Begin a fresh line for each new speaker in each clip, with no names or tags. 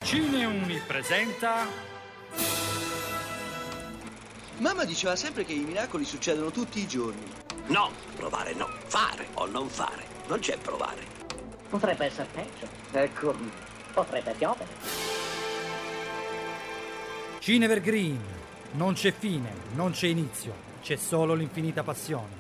Cineuni presenta...
Mamma diceva sempre che i miracoli succedono tutti i giorni.
No, provare no. Fare o non fare. Non c'è provare.
Potrebbe essere peggio. Ecco, potrebbe piovere.
Cinevergreen. Non c'è fine, non c'è inizio, c'è solo l'infinita passione.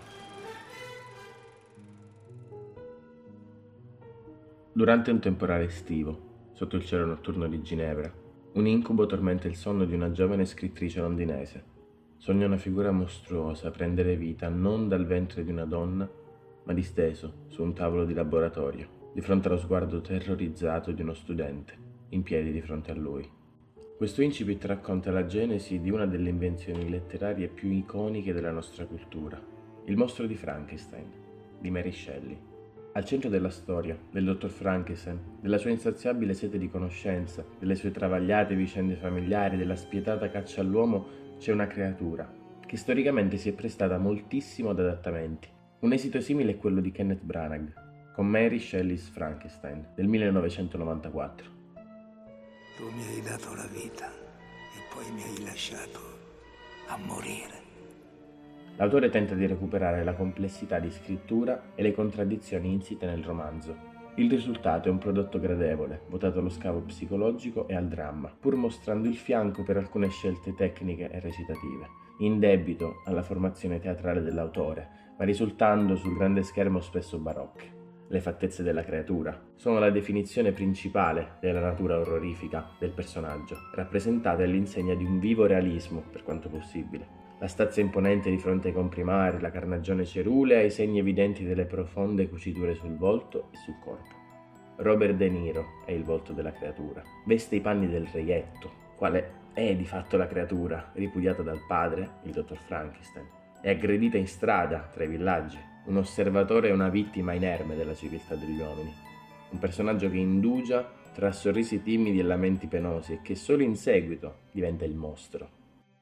Durante un temporale estivo, sotto il cielo notturno di Ginevra, un incubo tormenta il sonno di una giovane scrittrice londinese. Sogna una figura mostruosa prendere vita non dal ventre di una donna, ma disteso su un tavolo di laboratorio, di fronte allo sguardo terrorizzato di uno studente, in piedi di fronte a lui. Questo incipit racconta la genesi di una delle invenzioni letterarie più iconiche della nostra cultura, il mostro di Frankenstein, di Mary Shelley. Al centro della storia del dottor Frankenstein, della sua insaziabile sete di conoscenza, delle sue travagliate vicende familiari, della spietata caccia all'uomo, c'è una creatura che storicamente si è prestata moltissimo ad adattamenti. Un esito simile è quello di Kenneth Branagh, con Mary Shelley's Frankenstein del 1994.
Tu mi hai dato la vita e poi mi hai lasciato a morire.
L'autore tenta di recuperare la complessità di scrittura e le contraddizioni insite nel romanzo. Il risultato è un prodotto gradevole, votato allo scavo psicologico e al dramma, pur mostrando il fianco per alcune scelte tecniche e recitative, in debito alla formazione teatrale dell'autore, ma risultando sul grande schermo spesso barocche. Le fattezze della creatura sono la definizione principale della natura orrorifica del personaggio, rappresentata all'insegna di un vivo realismo, per quanto possibile. La stazza imponente di fronte ai comprimari, la carnagione cerulea e i segni evidenti delle profonde cuciture sul volto e sul corpo. Robert De Niro è il volto della creatura. Veste i panni del reietto, quale è di fatto la creatura, ripudiata dal padre, il dottor Frankenstein. È aggredita in strada, tra i villaggi, un osservatore e una vittima inerme della civiltà degli uomini. Un personaggio che indugia tra sorrisi timidi e lamenti penosi e che solo in seguito diventa il mostro.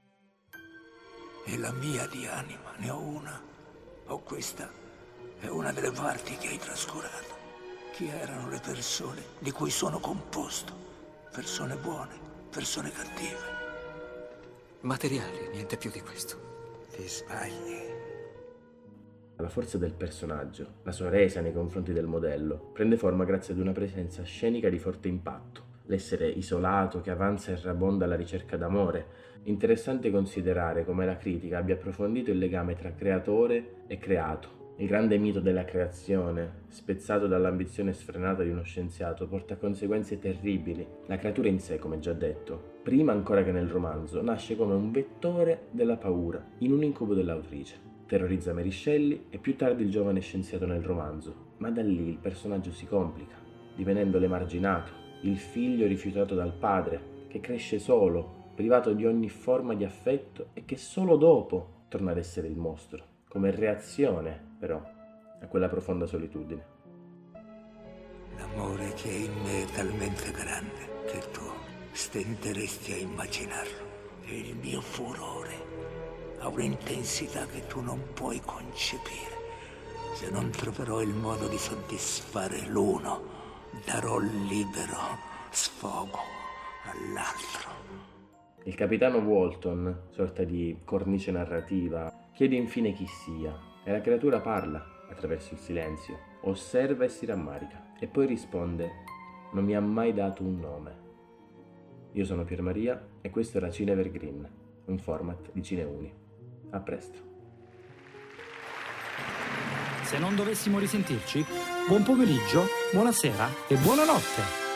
E la mia di anima, ne ho una. O questa è una delle parti che hai trascurato. Chi erano le persone di cui sono composto? Persone buone, persone cattive.
Materiali, niente più di questo.
Ti sbagli.
La forza del personaggio, la sua resa nei confronti del modello, prende forma grazie ad una presenza scenica di forte impatto. L'essere isolato che avanza e rabonda alla ricerca d'amore. Interessante considerare come la critica abbia approfondito il legame tra creatore e creato. Il grande mito della creazione, spezzato dall'ambizione sfrenata di uno scienziato, porta a conseguenze terribili. La creatura in sé, come già detto, prima ancora che nel romanzo, nasce come un vettore della paura, in un incubo dell'autrice. Terrorizza Mary Shelley e più tardi il giovane scienziato nel romanzo, ma da lì il personaggio si complica, divenendo l'emarginato, il figlio rifiutato dal padre, che cresce solo, privato di ogni forma di affetto e che solo dopo torna ad essere il mostro, come reazione però a quella profonda solitudine.
L'amore che è in me è talmente grande che tu stenteresti a immaginarlo. E il mio furore ha un'intensità che tu non puoi concepire. Se non troverò il modo di soddisfare l'uno, darò libero sfogo all'altro.
Il capitano Walton, sorta di cornice narrativa, chiede infine chi sia e la creatura parla attraverso il silenzio, osserva e si rammarica e poi risponde: non mi ha mai dato un nome. Io sono Pier Maria e questo era Cinevergreen, un format di Cineuni. A presto.
Se non dovessimo risentirci, buon pomeriggio, buonasera e buonanotte.